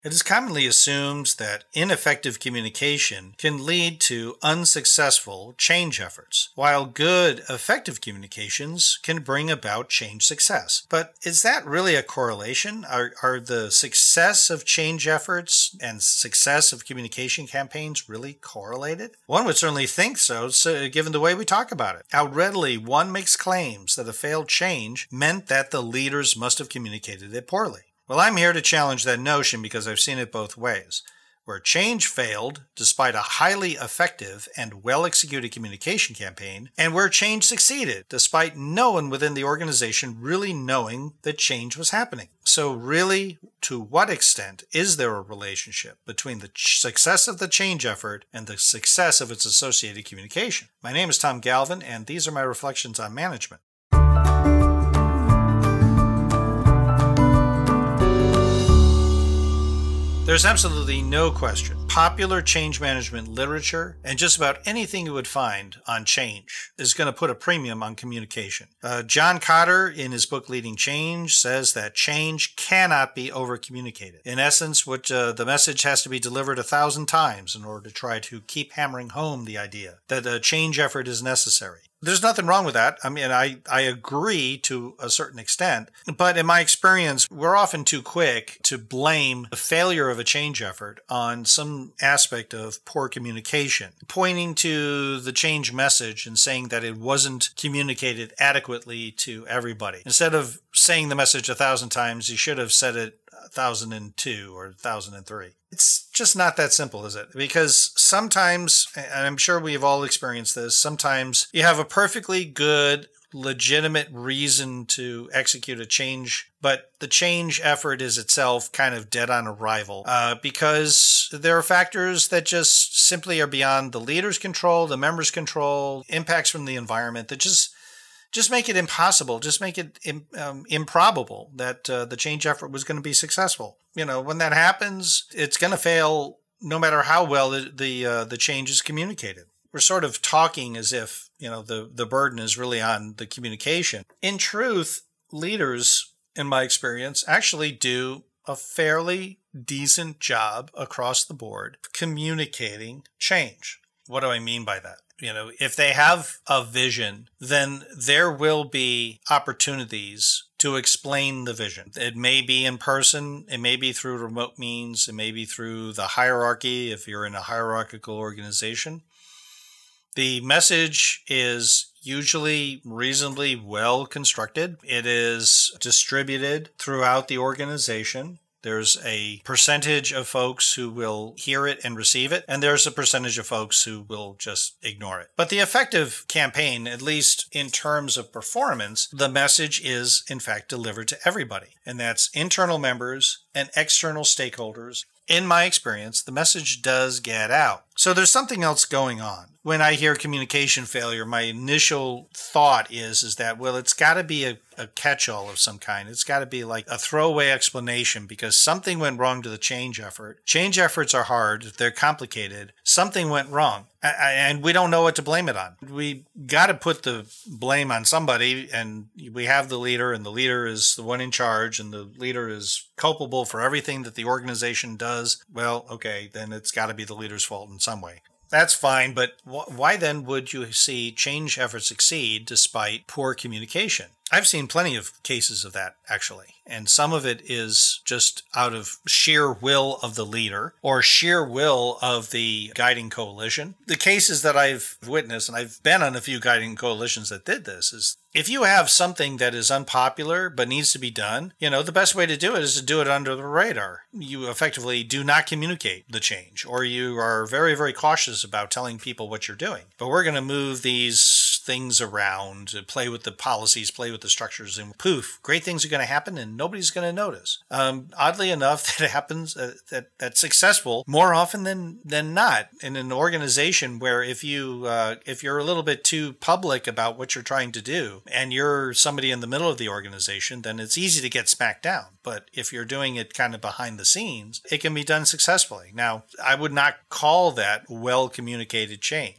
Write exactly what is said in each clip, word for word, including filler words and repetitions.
It is commonly assumed that ineffective communication can lead to unsuccessful change efforts, while good, effective communications can bring about change success. But is that really a correlation? Are, are the success of change efforts and success of communication campaigns really correlated? One would certainly think so, so given the way we talk about it. How readily one makes claims that a failed change meant that the leaders must have communicated it poorly. Well, I'm here to challenge that notion because I've seen it both ways. Where change failed despite a highly effective and well-executed communication campaign, and where change succeeded despite no one within the organization really knowing that change was happening. So really, to what extent is there a relationship between the ch- success of the change effort and the success of its associated communication? My name is Tom Galvin, and these are my reflections on management. There's absolutely no question. Popular change management literature and just about anything you would find on change is going to put a premium on communication. Uh, John Kotter, in his book Leading Change, says that change cannot be over-communicated. In essence, what uh, the message has to be delivered a thousand times in order to try to keep hammering home the idea that a change effort is necessary. There's nothing wrong with that. I mean, I, I agree to a certain extent, but in my experience, we're often too quick to blame the failure of a change effort on some aspect of poor communication, pointing to the change message and saying that it wasn't communicated adequately to everybody. Instead of saying the message a thousand times, you should have said it a thousand and two or a thousand and three. It's just not that simple, is it? Because sometimes, and I'm sure we've all experienced this, sometimes you have a perfectly good, legitimate reason to execute a change, but the change effort is itself kind of dead on arrival uh, because there are factors that just simply are beyond the leader's control, the member's control, impacts from the environment that just Just make it impossible, just make it um, improbable that uh, the change effort was going to be successful. You know, when that happens, it's going to fail no matter how well the the, uh, the change is communicated. We're sort of talking as if, you know, the, the burden is really on the communication. In truth, leaders, in my experience, actually do a fairly decent job across the board communicating change. What do I mean by that? You know, if they have a vision, then there will be opportunities to explain the vision. It may be in person, it may be through remote means, it may be through the hierarchy if you're in a hierarchical organization. The message is usually reasonably well constructed. It is distributed throughout the organization. There's a percentage of folks who will hear it and receive it, and there's a percentage of folks who will just ignore it. But the effective campaign, at least in terms of performance, the message is, in fact, delivered to everybody. And that's internal members and external stakeholders. In my experience, the message does get out. So there's something else going on. When I hear communication failure, my initial thought is, is that, well, it's got to be a, a catch-all of some kind. It's got to be like a throwaway explanation because something went wrong to the change effort. Change efforts are hard. They're complicated. Something went wrong. And we don't know what to blame it on. We got to put the blame on somebody, and we have the leader, and the leader is the one in charge, and the leader is culpable for everything that the organization does. Well, okay, then it's got to be the leader's fault in some way. That's fine, but wh- why then would you see change efforts succeed despite poor communication? I've seen plenty of cases of that, actually. And some of it is just out of sheer will of the leader or sheer will of the guiding coalition. The cases that I've witnessed, and I've been on a few guiding coalitions that did this, is if you have something that is unpopular but needs to be done, you know, the best way to do it is to do it under the radar. You effectively do not communicate the change, or you are very, very cautious about telling people what you're doing. But we're going to move these things around, play with the policies, play with the structures, and poof, great things are going to happen and nobody's going to notice. Um, oddly enough, that happens, uh, that that's successful more often than than not in an organization where if you uh, if you're a little bit too public about what you're trying to do and you're somebody in the middle of the organization, then it's easy to get smacked down. But if you're doing it kind of behind the scenes, it can be done successfully. Now, I would not call that well communicated change.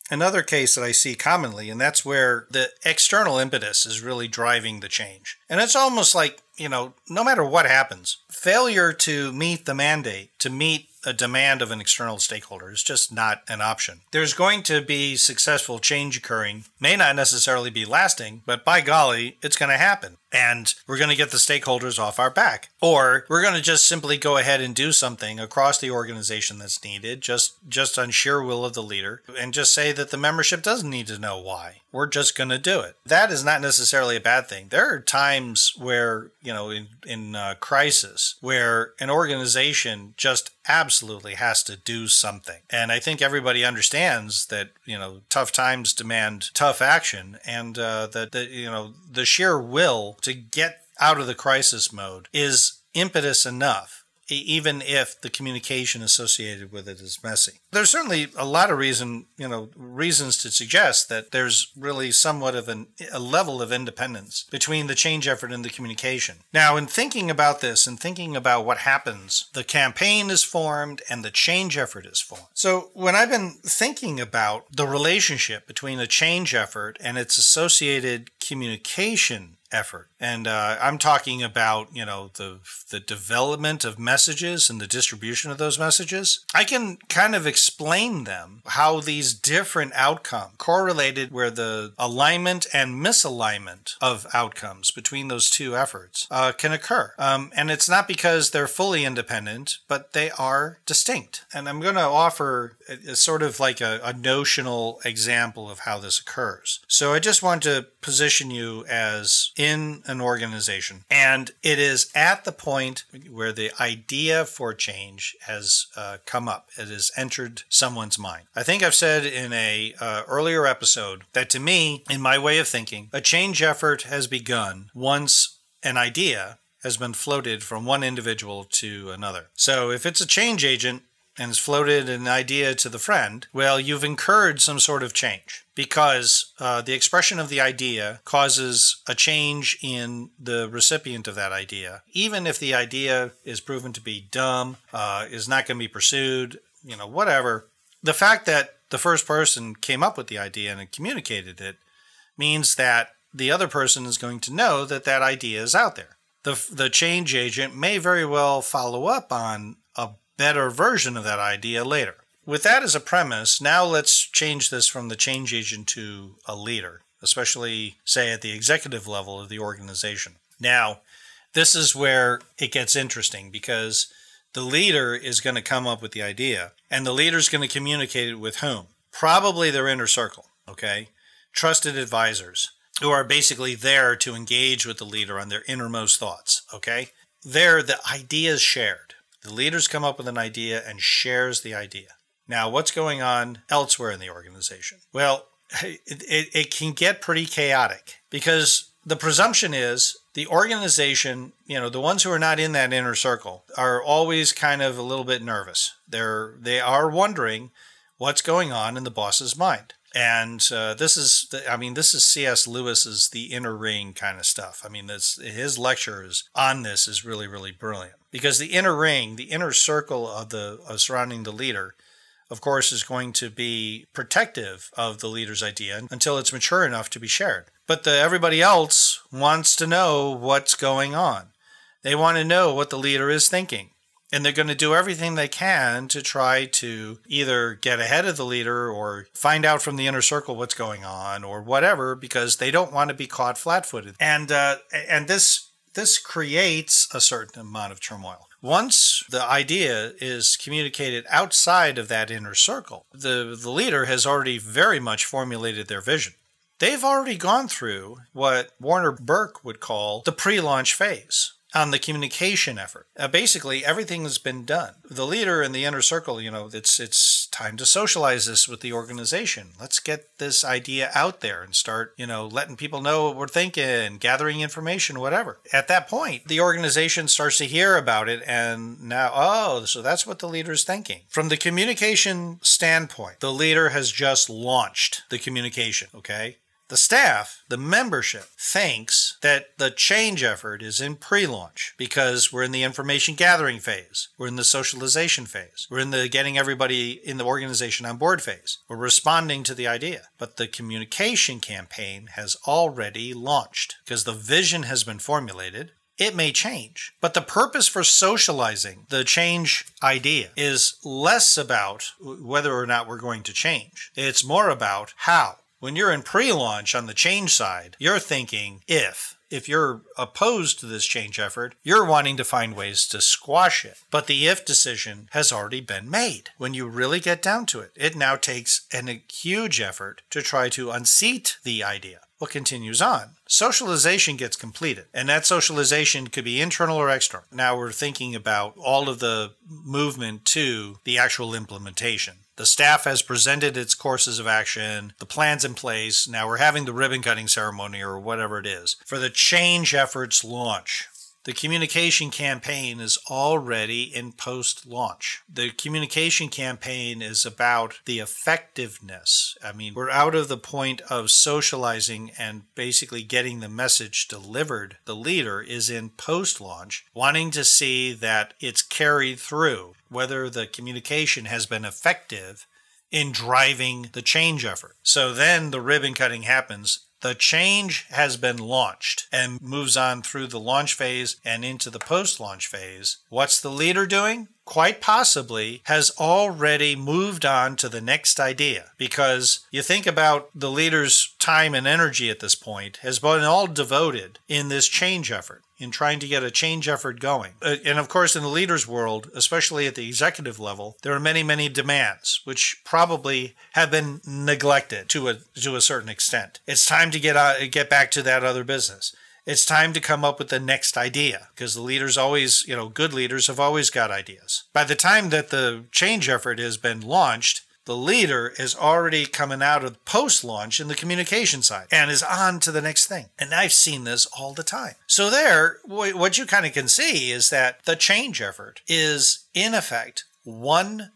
another case that I see commonly, and that's where the external impetus is really driving the change. And it's almost like, you know, no matter what happens, failure to meet the mandate, to meet a demand of an external stakeholder is just not an option. There's going to be successful change occurring, may not necessarily be lasting, but by golly, it's going to happen. And we're going to get the stakeholders off our back. Or we're going to just simply go ahead and do something across the organization that's needed, just, just on sheer will of the leader, and just say that the membership doesn't need to know why. We're just going to do it. That is not necessarily a bad thing. There are times where, you know, in, in uh, crisis, where an organization just absolutely has to do something. And I think everybody understands that, you know, tough times demand tough action, and uh, that, that, you know, the sheer will to get out of the crisis mode is impetus enough, even if the communication associated with it is messy. There's certainly a lot of reason, you know, reasons to suggest that there's really somewhat of an, a level of independence between the change effort and the communication. Now, in thinking about this and thinking about what happens, the campaign is formed and the change effort is formed. So when I've been thinking about the relationship between a change effort and its associated communication effort. And uh, I'm talking about, you know, the the development of messages and the distribution of those messages. I can kind of explain them, how these different outcomes correlated where the alignment and misalignment of outcomes between those two efforts uh, can occur. Um, and it's not because they're fully independent, but they are distinct. And I'm going to offer a, a sort of like a, a notional example of how this occurs. So I just want to position you as in an organization, and it is at the point where the idea for change has uh, come up. It has entered someone's mind. I think I've said in a uh, earlier episode that to me, in my way of thinking, a change effort has begun once an idea has been floated from one individual to another. So if it's a change agent and has floated an idea to the friend, well, you've incurred some sort of change, because uh, the expression of the idea causes a change in the recipient of that idea. Even if the idea is proven to be dumb, uh, is not going to be pursued, you know, whatever, the fact that the first person came up with the idea and communicated it means that the other person is going to know that that idea is out there. The, the change agent may very well follow up on a better version of that idea later. With that as a premise, now let's change this from the change agent to a leader, especially, say, at the executive level of the organization. Now, this is where it gets interesting, because the leader is going to come up with the idea, and the leader is going to communicate it with whom? Probably their inner circle, okay? Trusted advisors, who are basically there to engage with the leader on their innermost thoughts, okay? There, the idea is shared. The leaders come up with an idea and shares the idea. Now, what's going on elsewhere in the organization? Well, it, it, it can get pretty chaotic, because the presumption is the organization, you know, the ones who are not in that inner circle are always kind of a little bit nervous. They're, they are wondering what's going on in the boss's mind. And uh, this is, the, I mean, this is C S Lewis's The Inner Ring kind of stuff. I mean, this, his lectures on this is really, really brilliant. Because the inner ring, the inner circle of the of surrounding the leader, of course, is going to be protective of the leader's idea until it's mature enough to be shared. But the, everybody else wants to know what's going on. They want to know what the leader is thinking. And they're going to do everything they can to try to either get ahead of the leader or find out from the inner circle what's going on or whatever, because they don't want to be caught flat-footed. And uh, and this this creates a certain amount of turmoil. Once the idea is communicated outside of that inner circle, the, the leader has already very much formulated their vision. They've already gone through what Warner Burke would call the pre-launch phase on the communication effort. Uh, basically, everything has been done. The leader in the inner circle, you know, it's it's time to socialize this with the organization. Let's get this idea out there and start, you know, letting people know what we're thinking, gathering information, whatever. At that point, the organization starts to hear about it, and now, oh, so that's what the leader is thinking. From the communication standpoint, the leader has just launched the communication, okay? The staff, the membership, thinks is that the change effort is in pre-launch because we're in the information gathering phase. We're in the socialization phase. We're in the getting everybody in the organization on board phase. We're responding to the idea. But the communication campaign has already launched because the vision has been formulated. It may change, but the purpose for socializing the change idea is less about whether or not we're going to change. It's more about how. When you're in pre-launch on the change side, you're thinking if. If you're opposed to this change effort, you're wanting to find ways to squash it. But the if decision has already been made. When you really get down to it, it now takes an, a huge effort to try to unseat the idea. What continues on? Socialization gets completed, and that socialization could be internal or external. Now we're thinking about all of the movement to the actual implementation. The staff has presented its courses of action, the plan's in place. Now we're having the ribbon cutting ceremony or whatever it is for the change efforts launch. The communication campaign is already in post-launch. The communication campaign is about the effectiveness. I mean, we're out of the point of socializing and basically getting the message delivered. The leader is in post-launch, wanting to see that it's carried through, whether the communication has been effective in driving the change effort. So then the ribbon cutting happens. The change has been launched and moves on through the launch phase and into the post-launch phase. What's the leader doing? Quite possibly has already moved on to the next idea, because you think about the leader's time and energy at this point has been all devoted in this change effort, in trying to get a change effort going. And of course, in the leader's world, especially at the executive level, there are many, many demands, which probably have been neglected to a to a certain extent. It's time to get out, get back to that other business. It's time to come up with the next idea, because the leaders always, you know, good leaders have always got ideas. By the time that the change effort has been launched, the leader is already coming out of post-launch in the communication side and is on to the next thing. And I've seen this all the time. So there, what you kind of can see is that the change effort is, in effect, one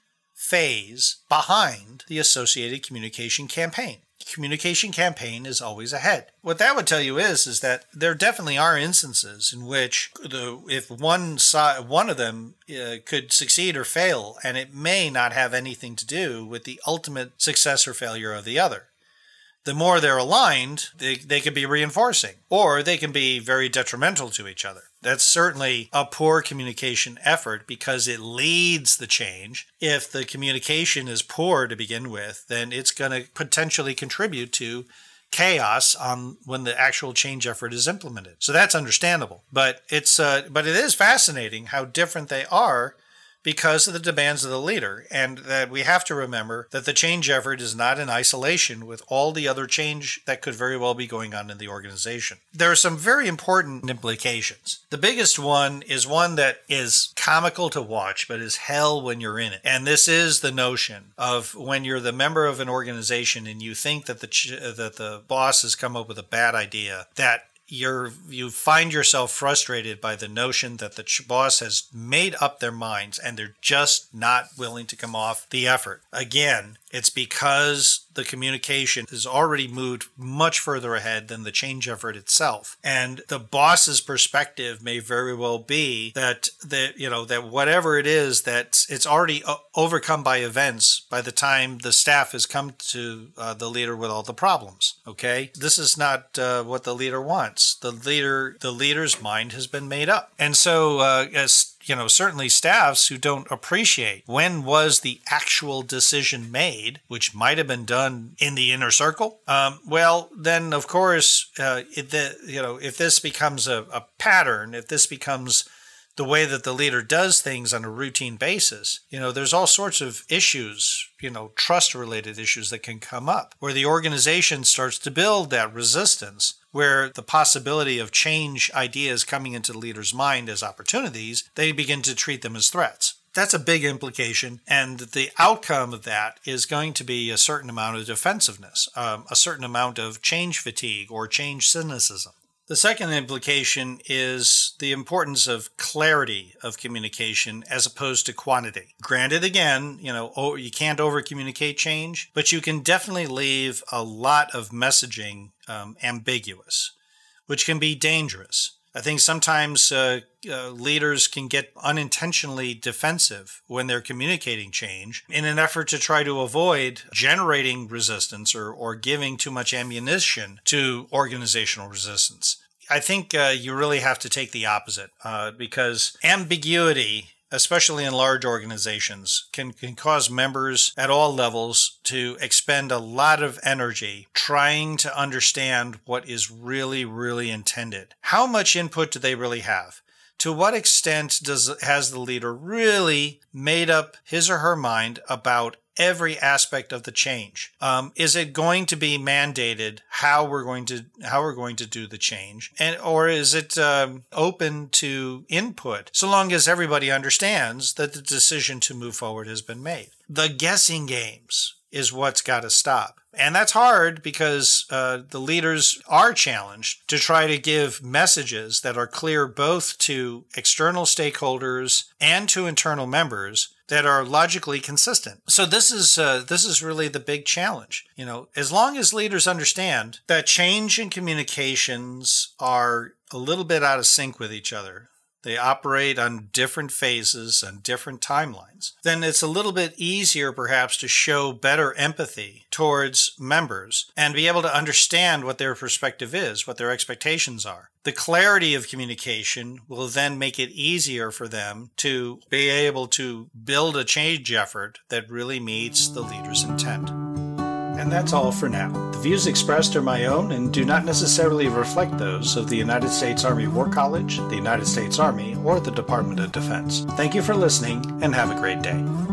phase behind the associated communication campaign. Communication campaign is always ahead. What that would tell you is, is that there definitely are instances in which the if one side, one of them uh, could succeed or fail, and it may not have anything to do with the ultimate success or failure of the other. The more they're aligned, they, they can be reinforcing, or they can be very detrimental to each other. That's certainly a poor communication effort because it leads the change. If the communication is poor to begin with, then it's going to potentially contribute to chaos on when the actual change effort is implemented. So that's understandable. But it's uh, but it is fascinating how different they are because of the demands of the leader, and that we have to remember that the change effort is not in isolation with all the other change that could very well be going on in the organization. There are some very important implications. The biggest one is one that is comical to watch, but is hell when you're in it. And this is the notion of when you're the member of an organization and you think that the ch- that the boss has come up with a bad idea, that You're, you find yourself frustrated by the notion that the boss has made up their minds and they're just not willing to come off the effort. Again, it's because the communication has already moved much further ahead than the change effort itself. And the boss's perspective may very well be that, that you know, that whatever it is, that it's already overcome by events by the time the staff has come to uh, the leader with all the problems. Okay? This is not uh, what the leader wants. The leader, the leader's mind has been made up. And so, uh, as you know, certainly staffs who don't appreciate when was the actual decision made, which might have been done in the inner circle. Um, well, then of course, uh, it, the, you know, if this becomes a, a pattern, if this becomes the way that the leader does things on a routine basis, you know, there's all sorts of issues, you know, trust-related issues that can come up where the organization starts to build that resistance, where the possibility of change ideas coming into the leader's mind as opportunities, they begin to treat them as threats. That's a big implication, and the outcome of that is going to be a certain amount of defensiveness, um, a certain amount of change fatigue or change cynicism. The second implication is the importance of clarity of communication as opposed to quantity. Granted, again, you know, oh, you can't over-communicate change, but you can definitely leave a lot of messaging um, ambiguous, which can be dangerous. I think sometimes uh, uh, leaders can get unintentionally defensive when they're communicating change in an effort to try to avoid generating resistance or, or giving too much ammunition to organizational resistance. I think uh, you really have to take the opposite uh, because ambiguity, especially in large organizations, can, can cause members at all levels to expend a lot of energy trying to understand what is really, really intended. How much input do they really have? To what extent does has the leader really made up his or her mind about every aspect of the change? Um, is it going to be mandated how we're going to how we're going to do the change, and or is it um, open to input so long as everybody understands that the decision to move forward has been made? The guessing games is what's got to stop. And that's hard because uh, the leaders are challenged to try to give messages that are clear both to external stakeholders and to internal members that are logically consistent. So this is uh, this is really the big challenge. You know, as long as leaders understand that change in communications are a little bit out of sync with each other, they operate on different phases and different timelines, then it's a little bit easier perhaps to show better empathy towards members and be able to understand what their perspective is, what their expectations are. The clarity of communication will then make it easier for them to be able to build a change effort that really meets the leader's intent. And that's all for now. The views expressed are my own and do not necessarily reflect those of the United States Army War College, the United States Army, or the Department of Defense. Thank you for listening, and have a great day.